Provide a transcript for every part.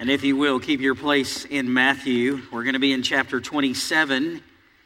And if you will, keep your place in Matthew. We're going to be in chapter 27,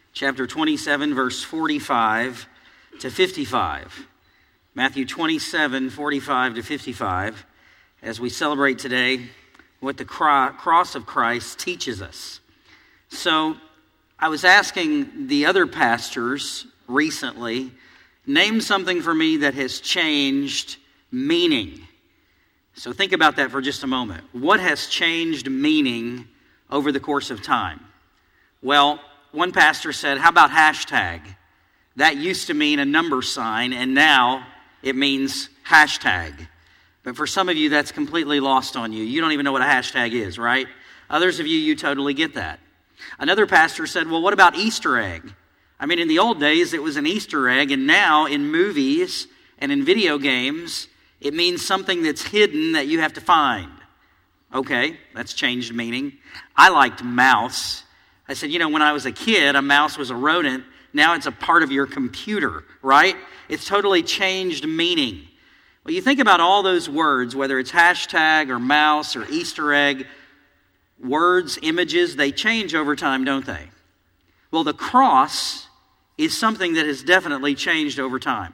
verse 45 to 55. Matthew 27, 45 to 55, as we celebrate today what the cross of Christ teaches us. So, I was asking the other pastors recently, name something for me that has changed meaning. So think about that for just a moment. What has changed meaning over the course of time? Well, one pastor said, how about hashtag? That used to mean a number sign, and now it means hashtag. But for some of you, that's completely lost on you. You don't even know what a hashtag is, right? Others of you totally get that. Another pastor said, well, what about Easter egg? I mean, in the old days, it was an Easter egg, and now in movies and in video games, it means something that's hidden that you have to find. Okay, that's changed meaning. I liked mouse. I said, when I was a kid, a mouse was a rodent. Now it's a part of your computer, right? It's totally changed meaning. Well, you think about all those words, whether it's hashtag or mouse or Easter egg, words, images, they change over time, don't they? Well, the cross is something that has definitely changed over time.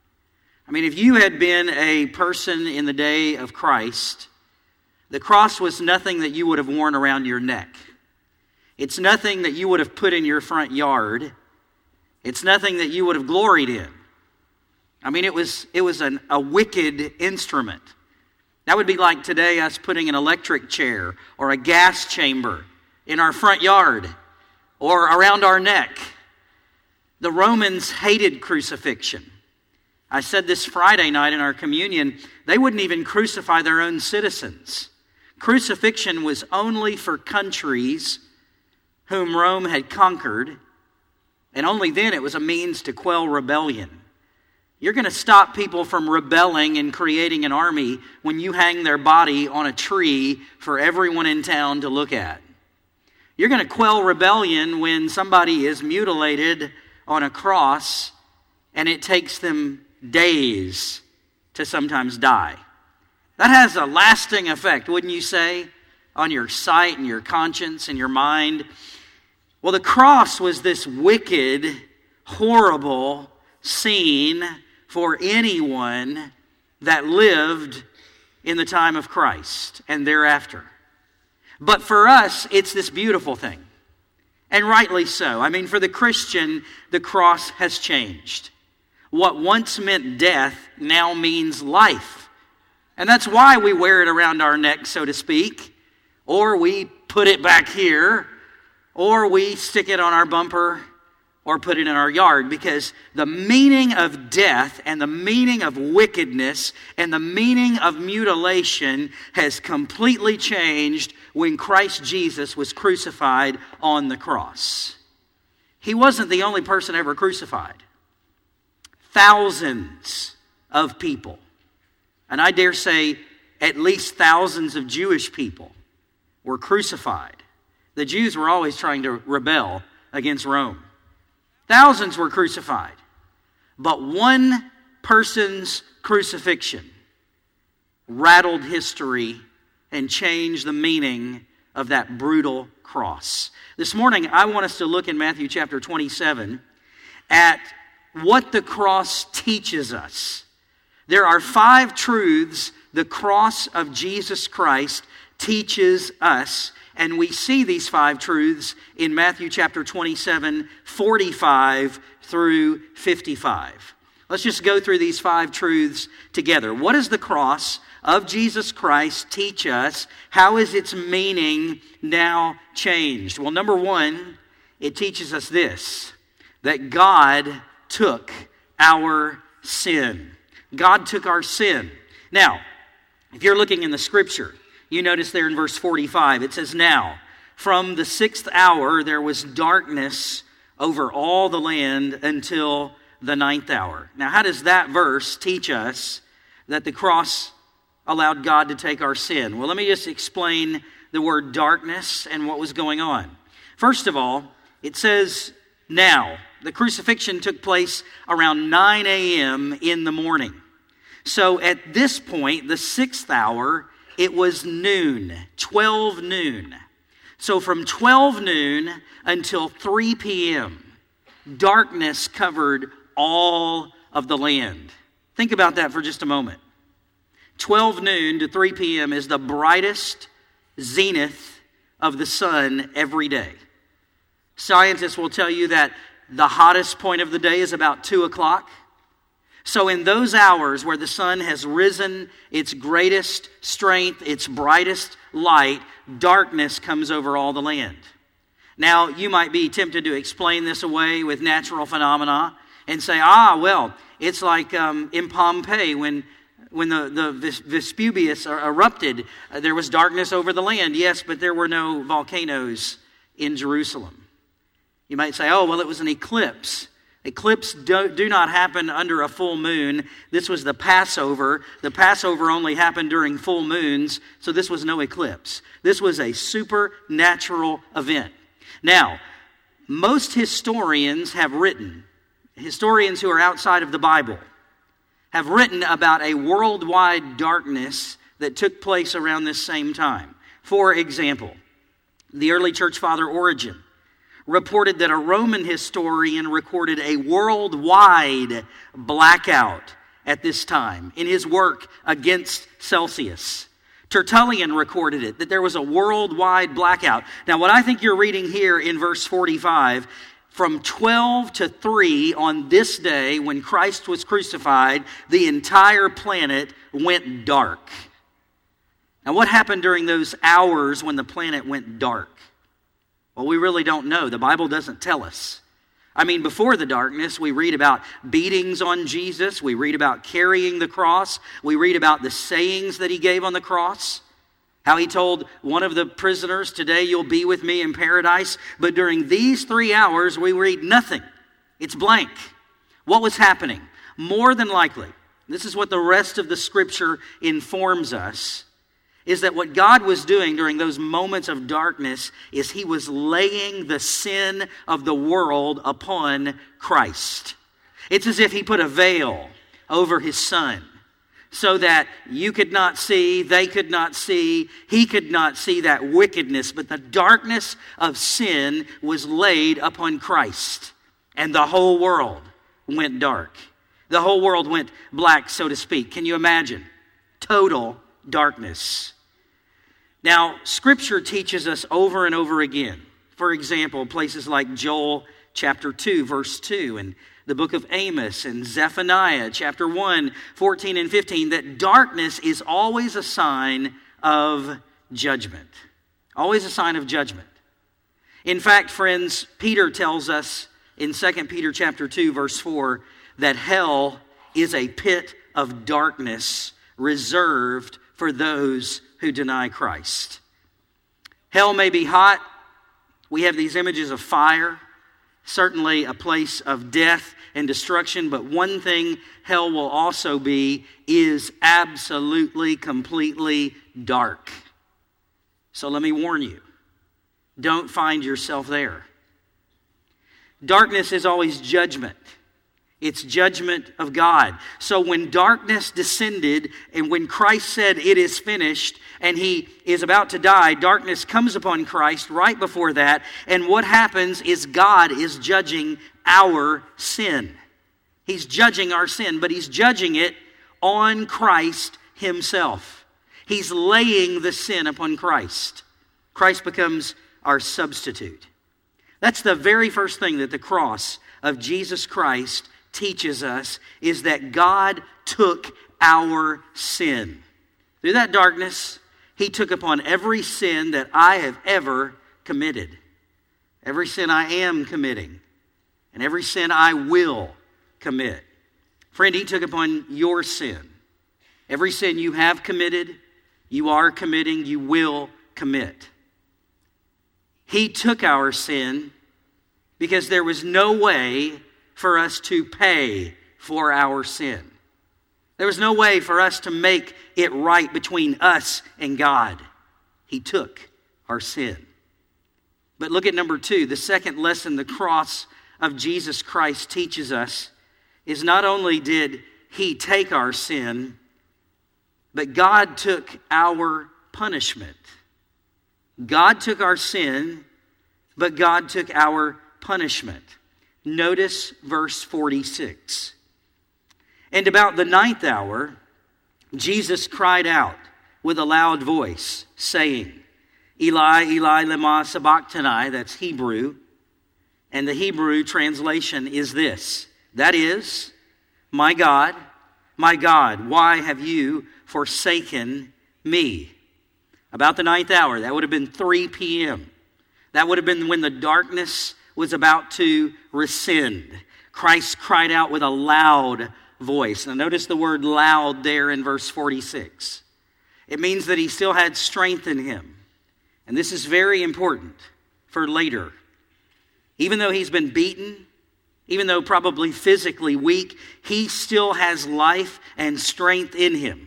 I mean, if you had been a person in the day of Christ, the cross was nothing that you would have worn around your neck. It's nothing that you would have put in your front yard. It's nothing that you would have gloried in. I mean, it was a wicked instrument. That would be like today us putting an electric chair or a gas chamber in our front yard or around our neck. The Romans hated crucifixion. I said this Friday night in our communion, they wouldn't even crucify their own citizens. Crucifixion was only for countries whom Rome had conquered, and only then it was a means to quell rebellion. You're going to stop people from rebelling and creating an army when you hang their body on a tree for everyone in town to look at. You're going to quell rebellion when somebody is mutilated on a cross and it takes them days to sometimes die. That has a lasting effect, wouldn't you say, on your sight and your conscience and your mind? Well, the cross was this wicked, horrible scene for anyone that lived in the time of Christ and thereafter. But for us, it's this beautiful thing. And rightly so. I mean, for the Christian, the cross has changed. What once meant death now means life. And that's why we wear it around our neck, so to speak, or we put it back here, or we stick it on our bumper, or put it in our yard, because the meaning of death and the meaning of wickedness and the meaning of mutilation has completely changed when Christ Jesus was crucified on the cross. He wasn't the only person ever crucified. Thousands of people, and I dare say at least thousands of Jewish people were crucified. The Jews were always trying to rebel against Rome. Thousands were crucified. But one person's crucifixion rattled history and changed the meaning of that brutal cross. This morning, I want us to look in Matthew chapter 27 at what the cross teaches us. There are 5 truths the cross of Jesus Christ teaches us, and we see these 5 truths in Matthew chapter 27, 45 through 55. Let's just go through these 5 truths together. What does the cross of Jesus Christ teach us? How is its meaning now changed? Well, number 1, it teaches us this, that God took our sin. God took our sin. Now, if you're looking in the scripture, you notice there in verse 45, it says, now, from the 6th hour there was darkness over all the land until the 9th hour. Now, how does that verse teach us that the cross allowed God to take our sin? Well, let me just explain the word darkness and what was going on. First of all, it says, now. The crucifixion took place around 9 a.m. in the morning. So at this point, the 6th hour it was noon, 12 noon. So from 12 noon until 3 p.m., darkness covered all of the land. Think about that for just a moment. 12 noon to 3 p.m. is the brightest zenith of the sun every day. Scientists will tell you that the hottest point of the day is about 2 o'clock. So in those hours where the sun has risen its greatest strength, its brightest light, darkness comes over all the land. Now, you might be tempted to explain this away with natural phenomena and say, well, it's like in Pompeii when the Vesuvius erupted, there was darkness over the land. Yes, but there were no volcanoes in Jerusalem. You might say, well, it was an eclipse. Eclipses do not happen under a full moon. This was the Passover. The Passover only happened during full moons, so this was no eclipse. This was a supernatural event. Now, most historians who are outside of the Bible, have written about a worldwide darkness that took place around this same time. For example, the early church father Origen reported that a Roman historian recorded a worldwide blackout at this time in his work Against Celsius. Tertullian recorded it, that there was a worldwide blackout. Now, what I think you're reading here in verse 45, from 12 to 3 on this day when Christ was crucified, the entire planet went dark. Now, what happened during those hours when the planet went dark? Well, we really don't know. The Bible doesn't tell us. I mean, before the darkness, we read about beatings on Jesus. We read about carrying the cross. We read about the sayings that he gave on the cross. How he told one of the prisoners, today you'll be with me in paradise. But during these 3 hours, we read nothing. It's blank. What was happening? More than likely, this is what the rest of the scripture informs us, is that what God was doing during those moments of darkness is he was laying the sin of the world upon Christ. It's as if he put a veil over his son so that you could not see, they could not see, he could not see that wickedness, but the darkness of sin was laid upon Christ, and the whole world went dark. The whole world went black, so to speak. Can you imagine? Total darkness. Now, Scripture teaches us over and over again. For example, places like Joel chapter 2, verse 2, and the book of Amos and Zephaniah chapter 1, 14 and 15, that darkness is always a sign of judgment. Always a sign of judgment. In fact, friends, Peter tells us in 2 Peter chapter 2, verse 4, that hell is a pit of darkness reserved for those who deny Christ. Hell may be hot. We have these images of fire, certainly a place of death and destruction, but one thing hell will also be is absolutely, completely dark. So let me warn you, don't find yourself there. Darkness is always judgment. It's judgment of God. So when darkness descended and when Christ said it is finished and he is about to die, darkness comes upon Christ right before that. And what happens is God is judging our sin. He's judging our sin, but he's judging it on Christ himself. He's laying the sin upon Christ. Christ becomes our substitute. That's the very first thing that the cross of Jesus Christ teaches us, is that God took our sin. Through that darkness, he took upon every sin that I have ever committed. Every sin I am committing. And every sin I will commit. Friend, he took upon your sin. Every sin you have committed, you are committing, you will commit. He took our sin because there was no way for us to pay for our sin. There was no way for us to make it right between us and God. He took our sin. But look at number 2. The second lesson the cross of Jesus Christ teaches us is not only did he take our sin, but God took our punishment. God took our sin, but God took our punishment. Notice verse 46. And about the 9th hour, Jesus cried out with a loud voice, saying, Eli, Eli, lema sabachthani, that's Hebrew. And the Hebrew translation is this, that is, my God, why have you forsaken me? About the 9th hour, that would have been 3 p.m. That would have been when the darkness was about to rescind. Christ cried out with a loud voice. Now notice the word loud there in verse 46. It means that he still had strength in him. And this is very important for later. Even though he's been beaten, even though probably physically weak, he still has life and strength in him.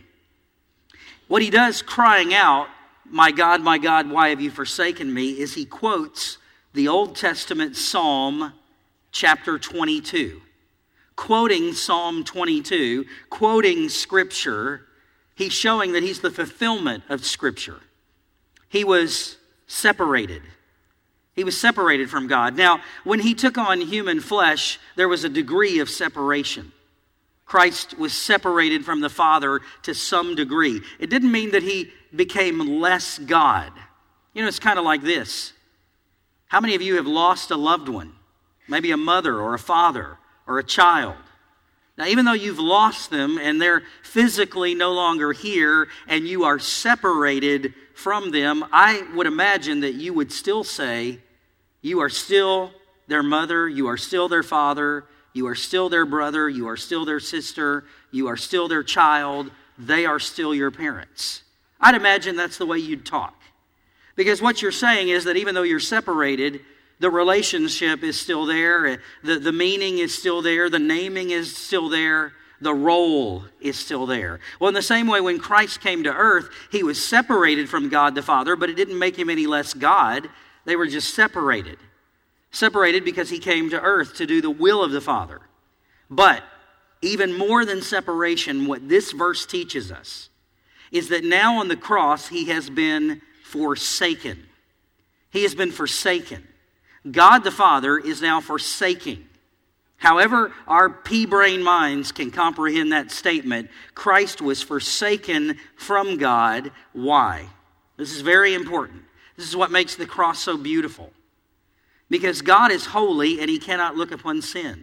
What he does crying out, my God, why have you forsaken me, is he quotes the Old Testament Psalm chapter 22. Quoting Psalm 22, quoting Scripture, he's showing that he's the fulfillment of Scripture. He was separated. He was separated from God. Now, when he took on human flesh, there was a degree of separation. Christ was separated from the Father to some degree. It didn't mean that he became less God. You know, it's kind of like this. How many of you have lost a loved one? Maybe a mother or a father or a child. Now, even though you've lost them and they're physically no longer here and you are separated from them, I would imagine that you would still say, you are still their mother, you are still their father, you are still their brother, you are still their sister, you are still their child, they are still your parents. I'd imagine that's the way you'd talk. Because what you're saying is that even though you're separated, the relationship is still there, the meaning is still there, the naming is still there, the role is still there. Well, in the same way, when Christ came to earth, he was separated from God the Father, but it didn't make him any less God. They were just separated. Separated because he came to earth to do the will of the Father. But even more than separation, what this verse teaches us is that now on the cross, he has been forsaken. He has been forsaken. God the Father is now forsaking. However, our pea-brain minds can comprehend that statement, Christ was forsaken from God. Why? This is very important. This is what makes the cross so beautiful. Because God is holy and he cannot look upon sin.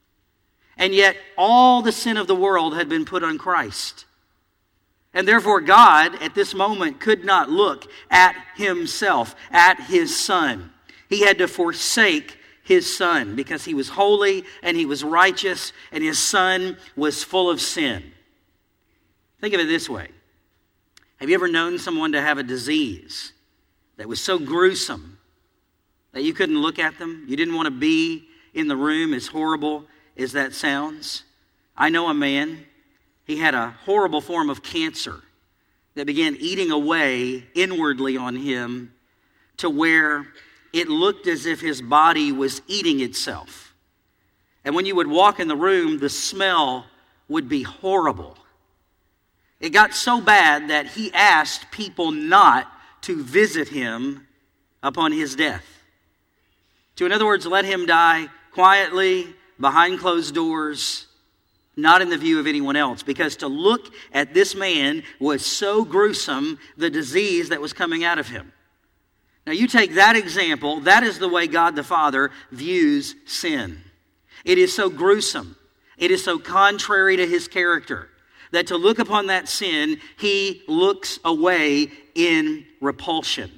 And yet all the sin of the world had been put on Christ. And therefore God at this moment could not look at himself, at his Son. He had to forsake his Son because he was holy and he was righteous and his Son was full of sin. Think of it this way. Have you ever known someone to have a disease that was so gruesome that you couldn't look at them? You didn't want to be in the room, as horrible as that sounds? I know a man, he had a horrible form of cancer that began eating away inwardly on him to where it looked as if his body was eating itself. And when you would walk in the room, the smell would be horrible. It got so bad that he asked people not to visit him upon his death. To, in other words, let him die quietly, behind closed doors, not in the view of anyone else. Because to look at this man was so gruesome, the disease that was coming out of him. Now you take that example, that is the way God the Father views sin. It is so gruesome, it is so contrary to his character, that to look upon that sin, he looks away in repulsion.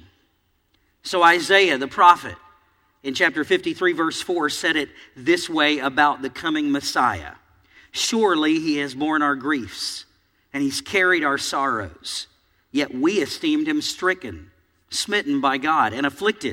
So Isaiah the prophet, in chapter 53 verse 4, said it this way about the coming Messiah. Surely he has borne our griefs, and he's carried our sorrows. Yet we esteemed him stricken, smitten by God, and afflicted.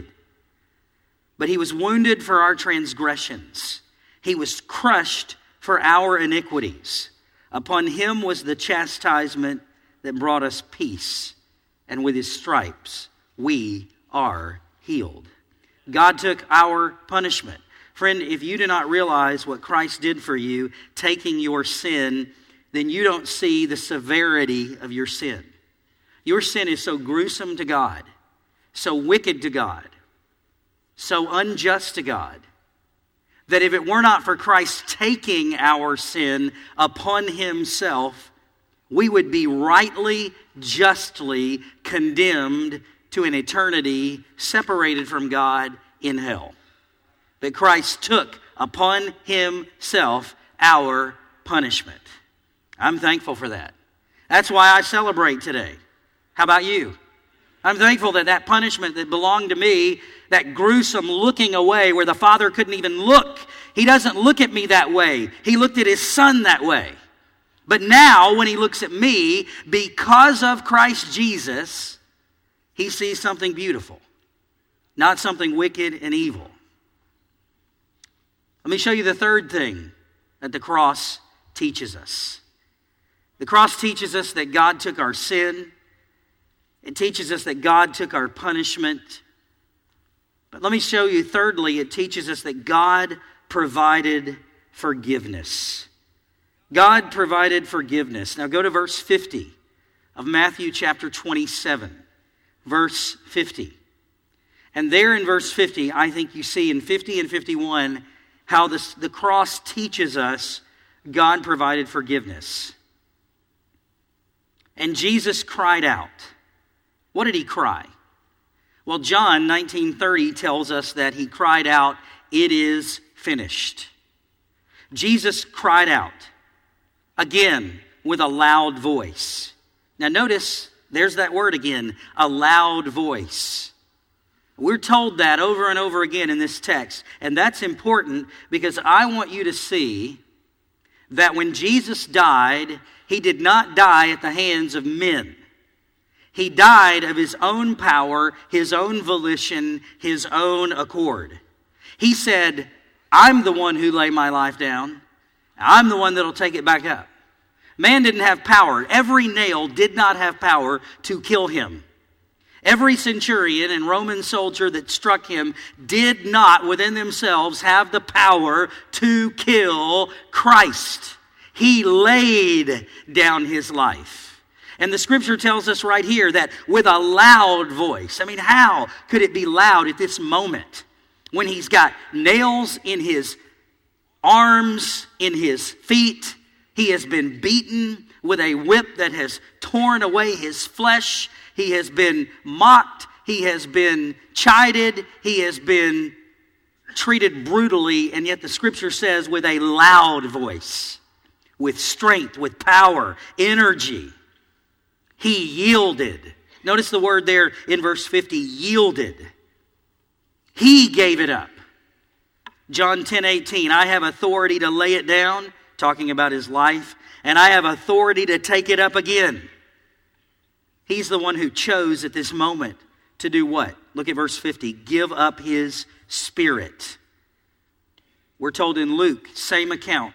But he was wounded for our transgressions. He was crushed for our iniquities. Upon him was the chastisement that brought us peace, and with his stripes we are healed. God took our punishment. Friend, if you do not realize what Christ did for you, taking your sin, then you don't see the severity of your sin. Your sin is so gruesome to God, so wicked to God, so unjust to God, that if it were not for Christ taking our sin upon himself, we would be rightly, justly condemned to an eternity separated from God in hell. But Christ took upon himself our punishment. I'm thankful for that. That's why I celebrate today. How about you? I'm thankful that that punishment that belonged to me, that gruesome looking away where the Father couldn't even look. He doesn't look at me that way. He looked at his Son that way. But now when he looks at me, because of Christ Jesus, he sees something beautiful, not something wicked and evil. Let me show you the third thing that the cross teaches us. The cross teaches us that God took our sin. It teaches us that God took our punishment. But let me show you, thirdly, it teaches us that God provided forgiveness. God provided forgiveness. Now go to verse 50 of Matthew chapter 27. Verse 50. And there in verse 50, I think you see in 50 and 51 how the cross teaches us God provided forgiveness. And Jesus cried out. What did he cry? Well, John 19:30 tells us that he cried out, "It is finished." Jesus cried out again with a loud voice. Now notice, there's that word again, a loud voice. We're told that over and over again in this text. And that's important because I want you to see that when Jesus died, he did not die at the hands of men. He died of his own power, his own volition, his own accord. He said, I'm the one who laid my life down. I'm the one that'll take it back up. Man didn't have power. Every nail did not have power to kill him. Every centurion and Roman soldier that struck him did not within themselves have the power to kill Christ. He laid down his life. And the scripture tells us right here that with a loud voice. I mean, how could it be loud at this moment when he's got nails in his arms, in his feet? He has been beaten with a whip that has torn away his flesh. He has been mocked. He has been chided. He has been treated brutally. And yet the scripture says with a loud voice, with strength, with power, energy, he yielded. Notice the word there in verse 50, yielded. He gave it up. John 10:18, I have authority to lay it down, talking about his life, and I have authority to take it up again. He's the one who chose at this moment to do what? Look at verse 50. Give up his spirit. We're told in Luke, same account,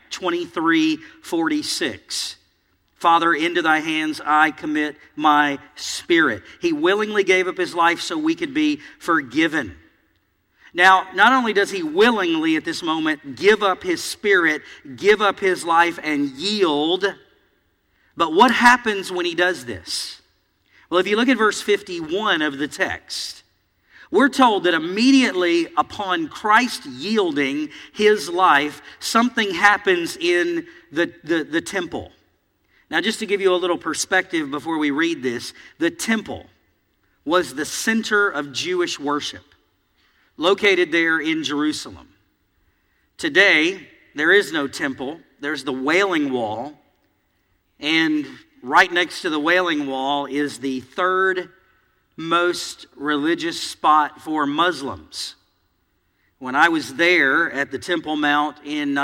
23:46. Father, into thy hands I commit my spirit. He willingly gave up his life so we could be forgiven. Now, not only does he willingly at this moment give up his spirit, give up his life and yield, but what happens when he does this? Well, if you look at verse 51 of the text, we're told that immediately upon Christ yielding his life, something happens in the temple. Now, just to give you a little perspective before we read this, the temple was the center of Jewish worship, located there in Jerusalem. Today, there is no temple. There's the Wailing Wall, and right next to the Wailing Wall is the third most religious spot for Muslims. When I was there at the Temple Mount in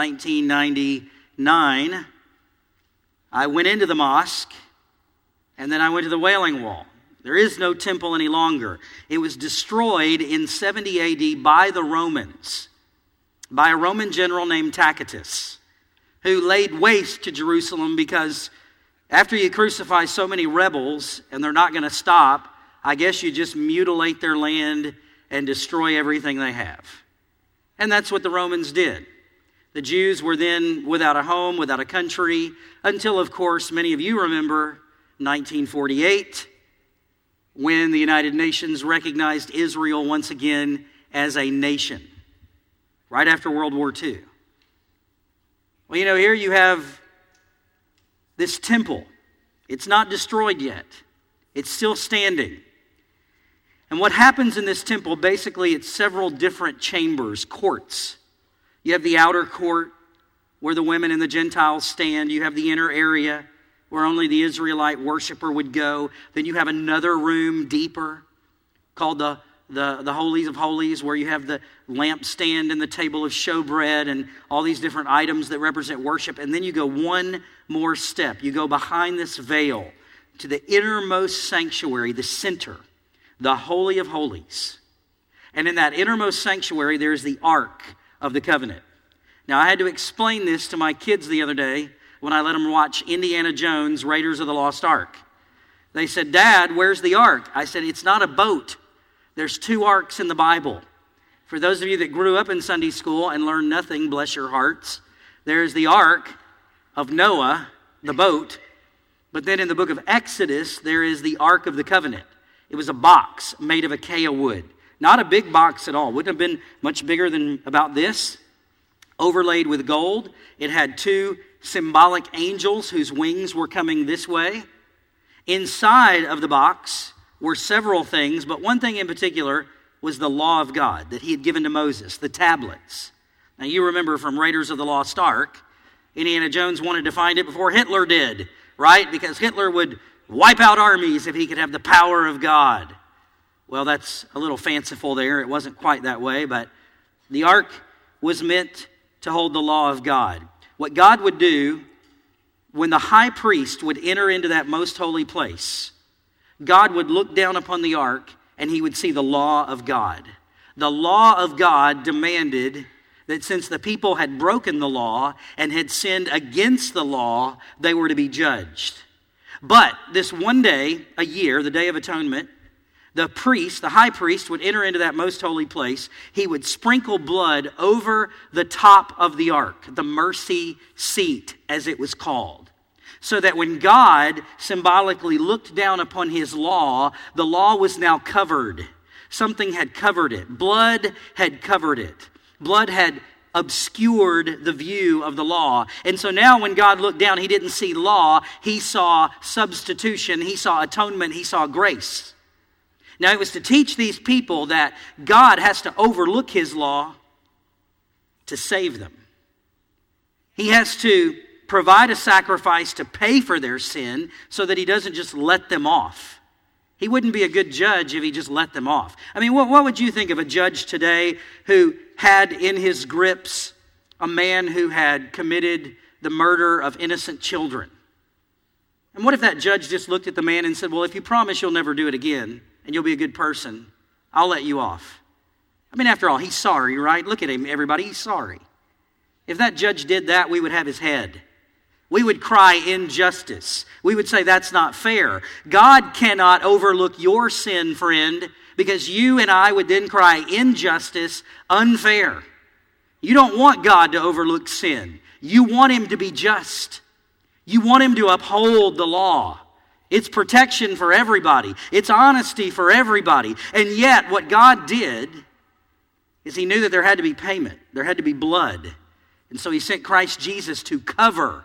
1999, I went into the mosque, and then I went to the Wailing Wall. There is no temple any longer. It was destroyed in 70 AD by the Romans, by a Roman general named Tacitus, who laid waste to Jerusalem because after you crucify so many rebels, and they're not going to stop, I guess you just mutilate their land and destroy everything they have. And that's what the Romans did. The Jews were then without a home, without a country, until, of course, many of you remember 1948, when the United Nations recognized Israel once again as a nation, right after World War II. Well, here you have this temple. It's not destroyed yet. It's still standing. And what happens in this temple, basically, it's several different chambers, courts. You have the outer court where the women and the Gentiles stand. You have the inner area where only the Israelite worshiper would go. Then you have another room deeper called the Holies of Holies, where you have the lampstand and the table of showbread and all these different items that represent worship. And then you go one more step. You go behind this veil to the innermost sanctuary, the center, the Holy of Holies. And in that innermost sanctuary, there's the Ark of the Covenant. Now, I had to explain this to my kids the other day when I let them watch Indiana Jones, Raiders of the Lost Ark. They said, "Dad, where's the Ark?" I said, "It's not a boat. There's 2 arks in the Bible." For those of you that grew up in Sunday school and learned nothing, bless your hearts, there's the Ark of Noah, the boat. But then in the book of Exodus, there is the Ark of the Covenant. It was a box made of acacia wood. Not a big box at all. Wouldn't have been much bigger than about this. Overlaid with gold. It had 2 symbolic angels whose wings were coming this way. Inside of the box were several things, but one thing in particular was the law of God that he had given to Moses, the tablets. Now you remember from Raiders of the Lost Ark, Indiana Jones wanted to find it before Hitler did, right? Because Hitler would wipe out armies if he could have the power of God. Well, that's a little fanciful there. It wasn't quite that way, but the ark was meant to hold the law of God. What God would do when the high priest would enter into that most holy place, God would look down upon the ark and he would see the law of God. The law of God demanded that since the people had broken the law and had sinned against the law, they were to be judged. But this one day a year, the Day of Atonement, the priest, the high priest, would enter into that most holy place. He would sprinkle blood over the top of the ark, the mercy seat, as it was called. So that when God symbolically looked down upon his law, the law was now covered. Something had covered it. Blood had covered it. Blood had obscured the view of the law. And so now when God looked down, he didn't see law. He saw substitution. He saw atonement. He saw grace. Now it was to teach these people that God has to overlook his law to save them. He has to provide a sacrifice to pay for their sin so that he doesn't just let them off. He wouldn't be a good judge if he just let them off. I mean, what would you think of a judge today who had in his grips a man who had committed the murder of innocent children? And what if that judge just looked at the man and said, "Well, if you promise you'll never do it again and you'll be a good person, I'll let you off"? I mean, after all, he's sorry, right? Look at him, everybody. He's sorry. If that judge did that, we would have his head. We would cry injustice. We would say that's not fair. God cannot overlook your sin, friend, because you and I would then cry injustice, unfair. You don't want God to overlook sin. You want him to be just. You want him to uphold the law. It's protection for everybody. It's honesty for everybody. And yet what God did is he knew that there had to be payment. There had to be blood. And so he sent Christ Jesus to cover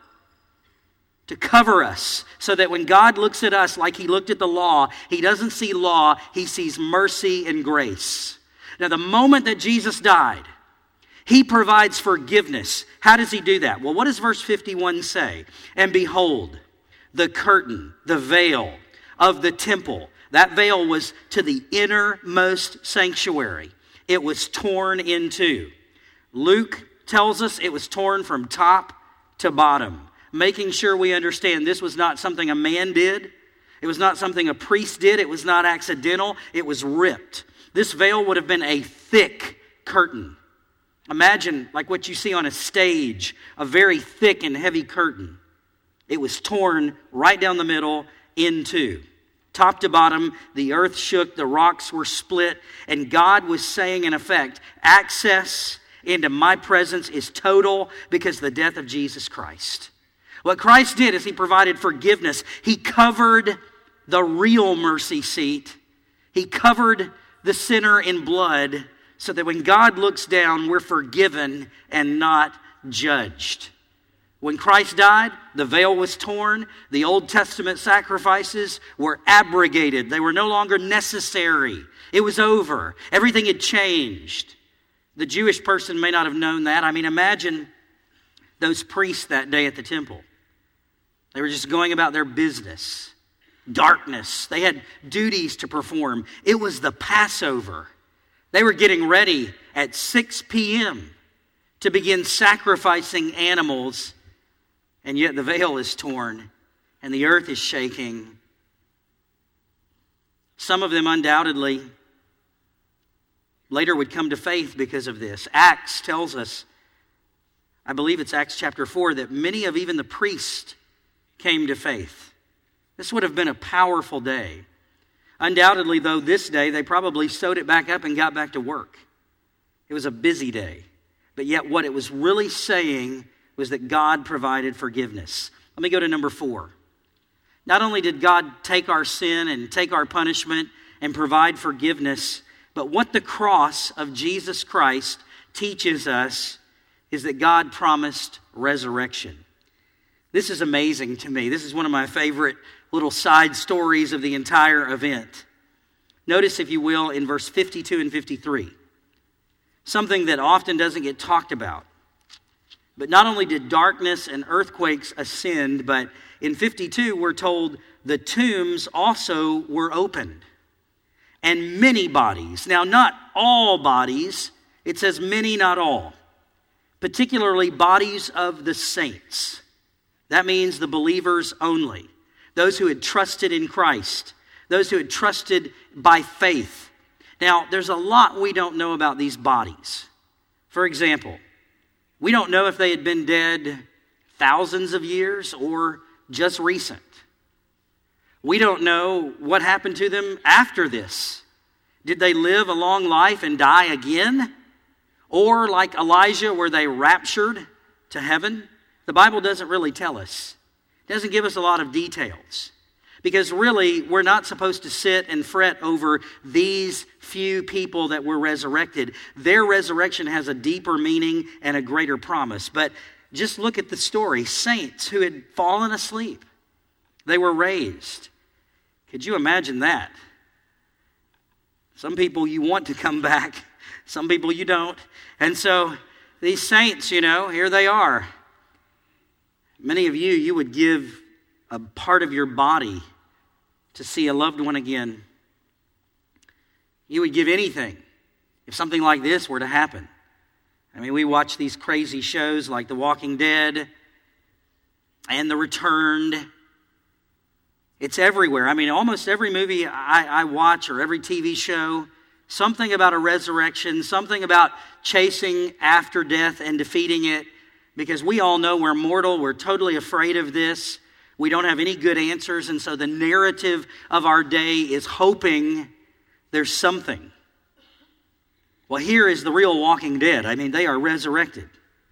us so that when God looks at us like he looked at the law, he doesn't see law, he sees mercy and grace. Now the moment that Jesus died, he provides forgiveness. How does he do that? Well, what does verse 51 say? "And behold, the curtain, the veil of the temple," that veil was to the innermost sanctuary. It was torn in two. Luke tells us it was torn from top to bottom, making sure we understand this was not something a man did. It was not something a priest did. It was not accidental. It was ripped. This veil would have been a thick curtain. Imagine like what you see on a stage, a very thick and heavy curtain. It was torn right down the middle in two. Top to bottom, the earth shook, the rocks were split, and God was saying in effect, access into my presence is total because of the death of Jesus Christ. What Christ did is he provided forgiveness. He covered the real mercy seat. He covered the sinner in blood so that when God looks down, we're forgiven and not judged. When Christ died, the veil was torn. The Old Testament sacrifices were abrogated. They were no longer necessary. It was over. Everything had changed. The Jewish person may not have known that. I mean, imagine those priests that day at the temple. They were just going about their business. Darkness. They had duties to perform. It was the Passover. They were getting ready at 6 p.m. to begin sacrificing animals, and yet the veil is torn and the earth is shaking. Some of them undoubtedly later would come to faith because of this. Acts tells us, I believe it's Acts chapter 4, that many of even the priests came to faith. This would have been a powerful day. Undoubtedly, though, this day they probably sewed it back up and got back to work. It was a busy day. But yet what it was really saying was that God provided forgiveness. Let me go to number 4. Not only did God take our sin and take our punishment and provide forgiveness, but what the cross of Jesus Christ teaches us is that God promised resurrection. This is amazing to me. This is one of my favorite little side stories of the entire event. Notice, if you will, in verse 52 and 53, something that often doesn't get talked about. But not only did darkness and earthquakes ascend, but in 52 we're told the tombs also were opened. And many bodies, now not all bodies, it says many, not all, particularly bodies of the saints. That means the believers only. Those who had trusted in Christ. Those who had trusted by faith. Now, there's a lot we don't know about these bodies. For example, we don't know if they had been dead thousands of years or just recent. We don't know what happened to them after this. Did they live a long life and die again? Or like Elijah, were they raptured to heaven? The Bible doesn't really tell us. It doesn't give us a lot of details. Because really, we're not supposed to sit and fret over these few people that were resurrected. Their resurrection has a deeper meaning and a greater promise. But just look at the story. Saints who had fallen asleep. They were raised. Could you imagine that? Some people you want to come back. Some people you don't. And so these saints, here they are. Many of you would give a part of your body to see a loved one again. You would give anything if something like this were to happen. I mean, we watch these crazy shows like The Walking Dead and The Returned. It's everywhere. I mean, almost every movie I watch or every TV show, something about a resurrection, something about chasing after death and defeating it. Because we all know we're mortal, we're totally afraid of this. We don't have any good answers, and so the narrative of our day is hoping there's something. Well, here is the real Walking Dead. I mean, they are resurrected.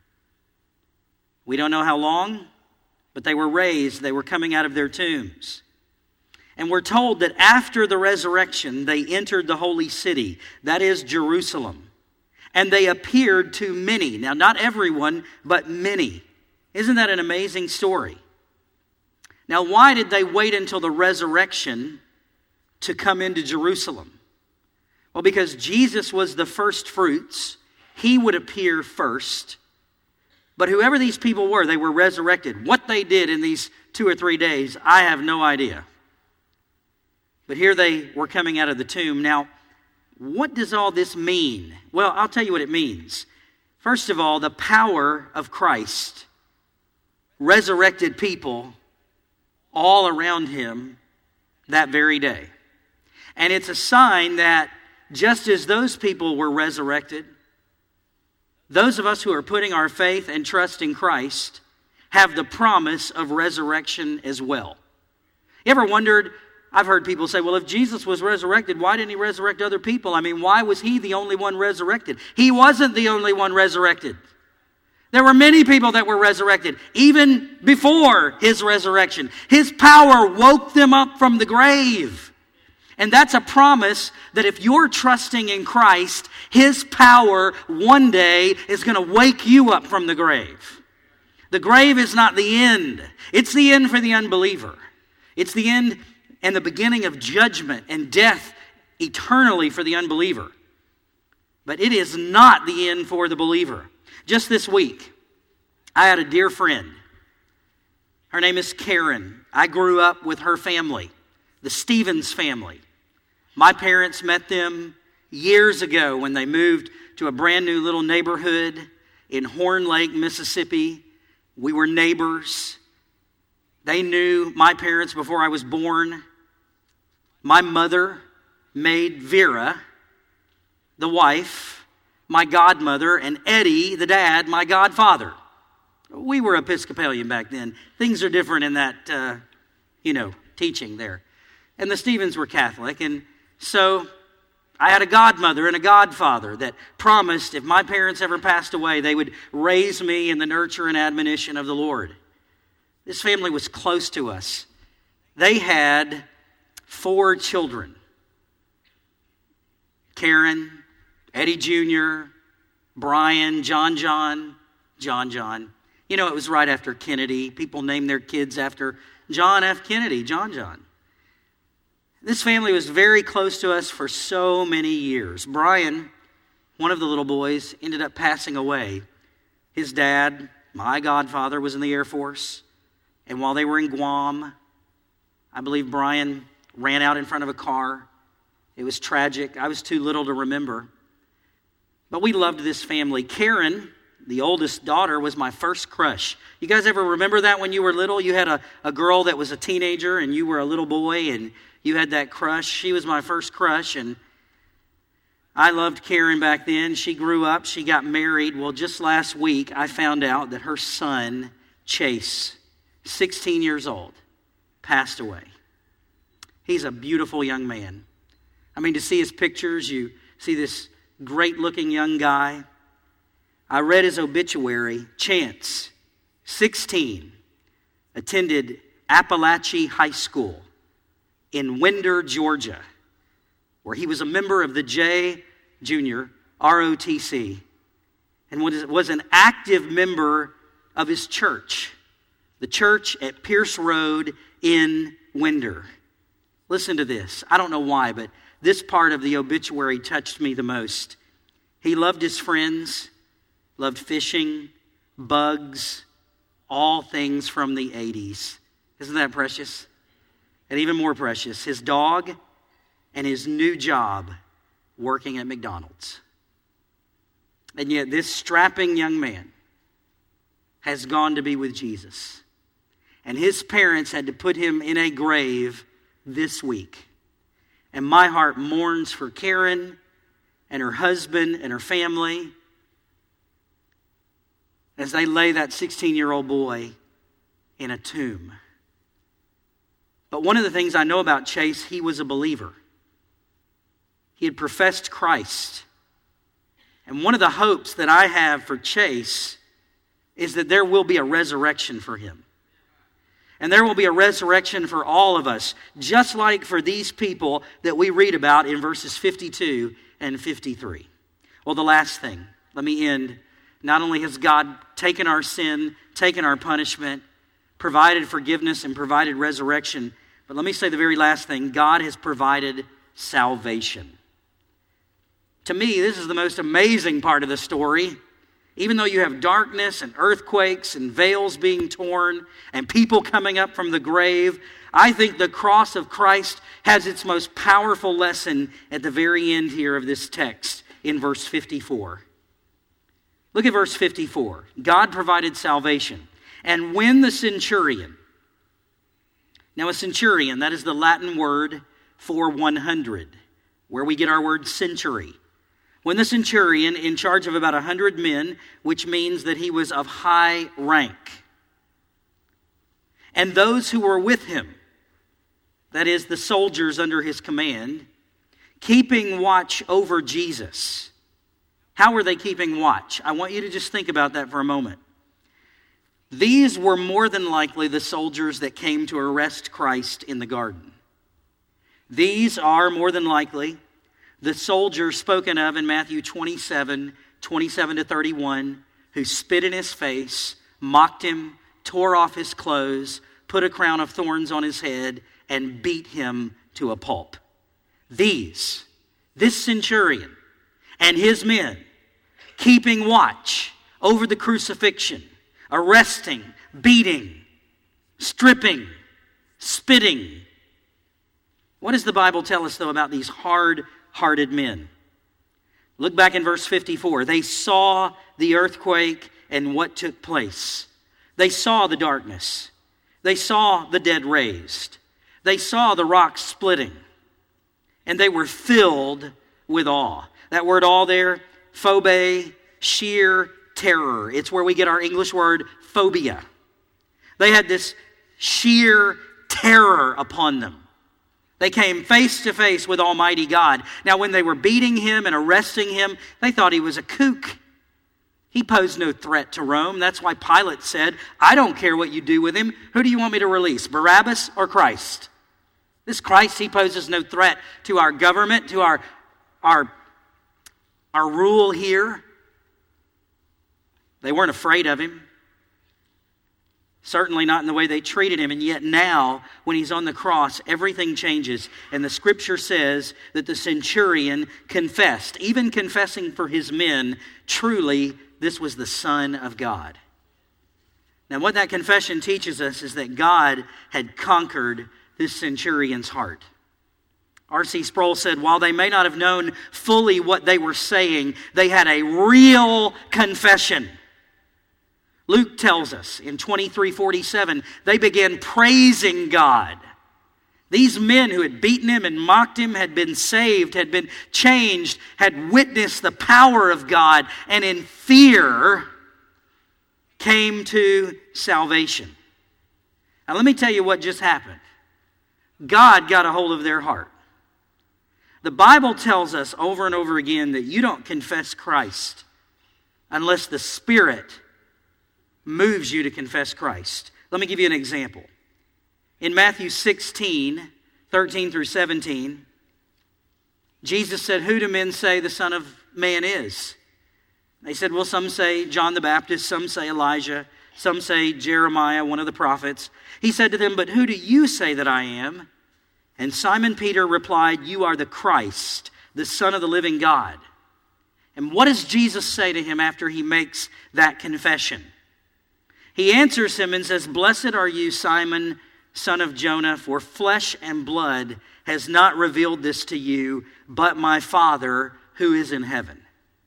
We don't know how long, but they were raised. They were coming out of their tombs. And we're told that after the resurrection, they entered the holy city, that is Jerusalem. And they appeared to many. Now, not everyone, but many. Isn't that an amazing story? Now, why did they wait until the resurrection to come into Jerusalem? Well, because Jesus was the first fruits. He would appear first. But whoever these people were, they were resurrected. What they did in these 2 or 3 days, I have no idea. But here they were coming out of the tomb. Now, what does all this mean? Well, I'll tell you what it means. First of all, the power of Christ resurrected people all around him that very day. And it's a sign that just as those people were resurrected, those of us who are putting our faith and trust in Christ have the promise of resurrection as well. You ever wondered I've heard people say, well, if Jesus was resurrected, why didn't he resurrect other people? I mean, why was he the only one resurrected? He wasn't the only one resurrected. There were many people that were resurrected, even before his resurrection. His power woke them up from the grave. And that's a promise that if you're trusting in Christ, his power one day is going to wake you up from the grave. The grave is not the end. It's the end for the unbeliever. It's the end and the beginning of judgment and death eternally for the unbeliever. But it is not the end for the believer. Just this week, I had a dear friend. Her name is Karen. I grew up with her family, the Stevens family. My parents met them years ago when they moved to a brand new little neighborhood in Horn Lake, Mississippi. We were neighbors. They knew my parents before I was born. My mother made Vera, the wife, my godmother, and Eddie, the dad, my godfather. We were Episcopalian back then. Things are different in that, teaching there. And the Stevens were Catholic, and so I had a godmother and a godfather that promised if my parents ever passed away, they would raise me in the nurture and admonition of the Lord. This family was close to us. They had 4 children. Karen, Eddie Jr., Brian, John. You know, it was right after Kennedy. People named their kids after John F. Kennedy, John. This family was very close to us for so many years. Brian, one of the little boys, ended up passing away. His dad, my godfather, was in the Air Force. And while they were in Guam, I believe Brian ran out in front of a car. It was tragic. I was too little to remember. But we loved this family. Karen, the oldest daughter, was my first crush. You guys ever remember that when you were little? You had a girl that was a teenager and you were a little boy and you had that crush. She was my first crush, and I loved Karen back then. She grew up. She got married. Well, just last week, I found out that her son, Chase, 16 years old, passed away. He's a beautiful young man. I mean, to see his pictures, you see this great-looking young guy. I read his obituary. Chance, 16, attended Appalachia High School in Winder, Georgia, where he was a member of the Junior ROTC and was an active member of his church, the church at Pierce Road in Winder. Listen to this. I don't know why, but this part of the obituary touched me the most. He loved his friends, loved fishing, bugs, all things from the 80s. Isn't that precious? And even more precious, his dog and his new job working at McDonald's. And yet this strapping young man has gone to be with Jesus. And his parents had to put him in a grave this week. And my heart mourns for Karen and her husband and her family as they lay that 16-year-old boy in a tomb. But one of the things I know about Chase, he was a believer. He had professed Christ. And one of the hopes that I have for Chase is that there will be a resurrection for him. And there will be a resurrection for all of us, just like for these people that we read about in verses 52 and 53. Well, the last thing, let me end. Not only has God taken our sin, taken our punishment, provided forgiveness, and provided resurrection, but let me say the very last thing. God has provided salvation. To me, this is the most amazing part of the story. Even though you have darkness and earthquakes and veils being torn and people coming up from the grave, I think the cross of Christ has its most powerful lesson at the very end here of this text in verse 54. Look at verse 54. God provided salvation. And when the centurion, now a centurion, that is the Latin word for 100, where we get our word century. When the centurion, in charge of about 100 men, which means that he was of high rank, and those who were with him, that is, the soldiers under his command, keeping watch over Jesus. How were they keeping watch? I want you to just think about that for a moment. These were more than likely the soldiers that came to arrest Christ in the garden. These are more than likely the soldiers spoken of in Matthew 27 to 31, who spit in his face, mocked him, tore off his clothes, put a crown of thorns on his head, and beat him to a pulp. This centurion and his men, keeping watch over the crucifixion, arresting, beating, stripping, spitting. What does the Bible tell us, though, about these hard-hearted men? Look back in verse 54. They saw the earthquake and what took place. They saw the darkness. They saw the dead raised. They saw the rocks splitting. And they were filled with awe. That word awe there, phobe, sheer terror. It's where we get our English word phobia. They had this sheer terror upon them. They came face to face with Almighty God. Now, when they were beating him and arresting him, they thought he was a kook. He posed no threat to Rome. That's why Pilate said, I don't care what you do with him. Who do you want me to release, Barabbas or Christ? This Christ, he poses no threat to our government, to our rule here. They weren't afraid of him. Certainly not in the way they treated him. And yet now, when he's on the cross, everything changes. And the scripture says that the centurion confessed, even confessing for his men, truly this was the Son of God. Now what that confession teaches us is that God had conquered this centurion's heart. R.C. Sproul said, while they may not have known fully what they were saying, they had a real confession. Luke tells us in 23:47, they began praising God. These men who had beaten him and mocked him had been saved, had been changed, had witnessed the power of God, and in fear came to salvation. Now let me tell you what just happened. God got a hold of their heart. The Bible tells us over and over again that you don't confess Christ unless the Spirit moves you to confess Christ. Let me give you an example. In Matthew 16, 13 through 17, Jesus said, who do men say the Son of Man is? They said, well, some say John the Baptist, some say Elijah, some say Jeremiah, one of the prophets. He said to them, but who do you say that I am? And Simon Peter replied, you are the Christ, the Son of the living God. And what does Jesus say to him after he makes that confession? He answers him and says, blessed are you, Simon, son of Jonah, for flesh and blood has not revealed this to you, but my Father who is in heaven.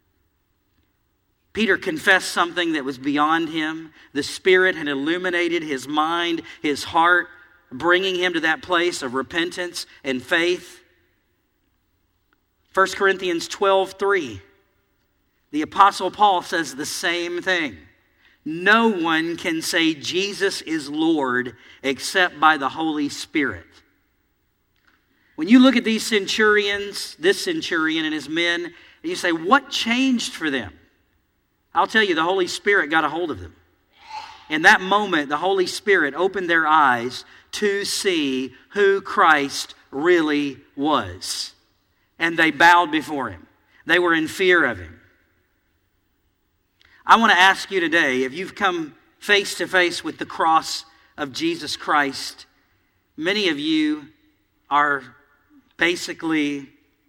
Peter confessed something that was beyond him. The Spirit had illuminated his mind, his heart, bringing him to that place of repentance and faith. 1 Corinthians 12:3, the Apostle Paul says the same thing. No one can say Jesus is Lord except by the Holy Spirit. When you look at these centurions, this centurion and his men, and you say, what changed for them? I'll tell you, the Holy Spirit got a hold of them. In that moment, the Holy Spirit opened their eyes to see who Christ really was. And they bowed before him. They were in fear of him. I want to ask you today, if you've come face to face with the cross of Jesus Christ, many of you are basically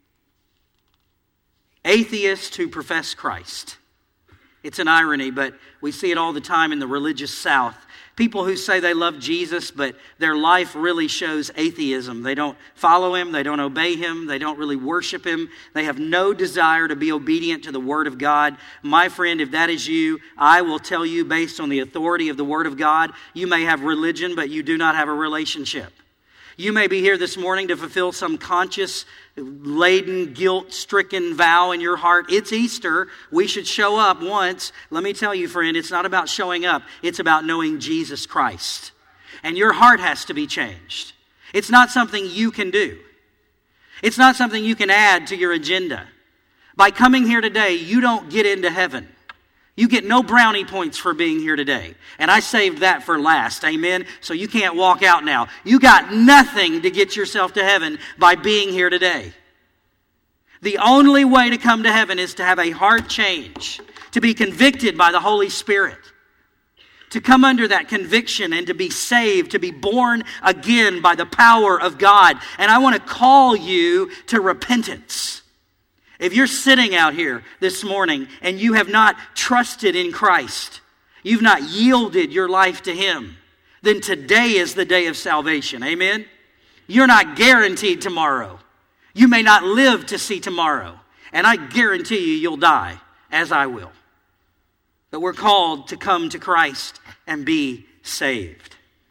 atheists who profess Christ. It's an irony, but we see it all the time in the religious South. People who say they love Jesus, but their life really shows atheism. They don't follow him, they don't obey him, they don't really worship him. They have no desire to be obedient to the Word of God. My friend, if that is you, I will tell you based on the authority of the Word of God, you may have religion, but you do not have a relationship. You may be here this morning to fulfill some conscience-laden, guilt-stricken vow in your heart. It's Easter. We should show up once. Let me tell you, friend, it's not about showing up. It's about knowing Jesus Christ. And your heart has to be changed. It's not something you can do. It's not something you can add to your agenda. By coming here today, you don't get into heaven. You get no brownie points for being here today. And I saved that for last, amen? So you can't walk out now. You got nothing to get yourself to heaven by being here today. The only way to come to heaven is to have a heart change, to be convicted by the Holy Spirit, to come under that conviction and to be saved, to be born again by the power of God. And I want to call you to repentance. If you're sitting out here this morning and you have not trusted in Christ, you've not yielded your life to Him, then today is the day of salvation. Amen? You're not guaranteed tomorrow. You may not live to see tomorrow. And I guarantee you'll die, as I will. But we're called to come to Christ and be saved.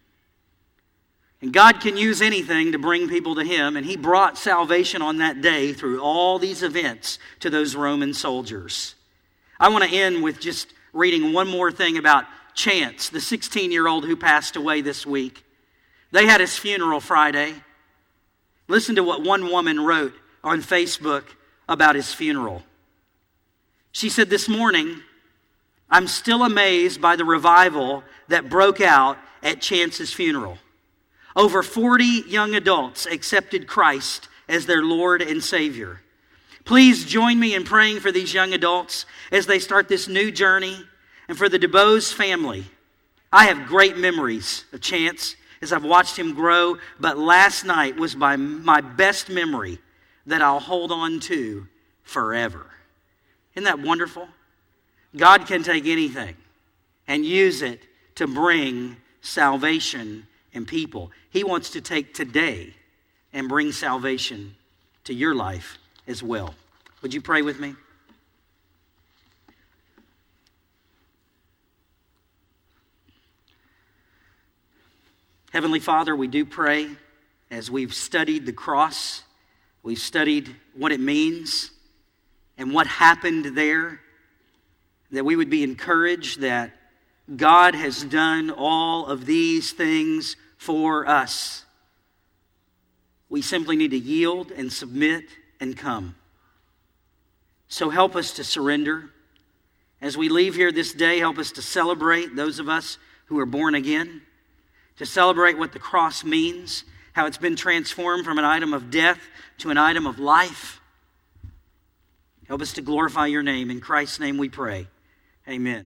And God can use anything to bring people to Him, and He brought salvation on that day through all these events to those Roman soldiers. I want to end with just reading one more thing about Chance, the 16-year-old who passed away this week. They had his funeral Friday. Listen to what one woman wrote on Facebook about his funeral. She said, "This morning, I'm still amazed by the revival that broke out at Chance's funeral. Over 40 young adults accepted Christ as their Lord and Savior. Please join me in praying for these young adults as they start this new journey, and for the DuBose family. I have great memories of Chance as I've watched him grow, but last night was my best memory that I'll hold on to forever." Isn't that wonderful? God can take anything and use it to bring salvation and people. He wants to take today and bring salvation to your life as well. Would you pray with me? Heavenly Father, we do pray as we've studied the cross, we've studied what it means and what happened there, that we would be encouraged that God has done all of these things for us. We simply need to yield and submit and come. So help us to surrender. As we leave here this day, help us to celebrate those of us who are born again, to celebrate what the cross means, how it's been transformed from an item of death to an item of life. Help us to glorify your name. In Christ's name we pray. Amen.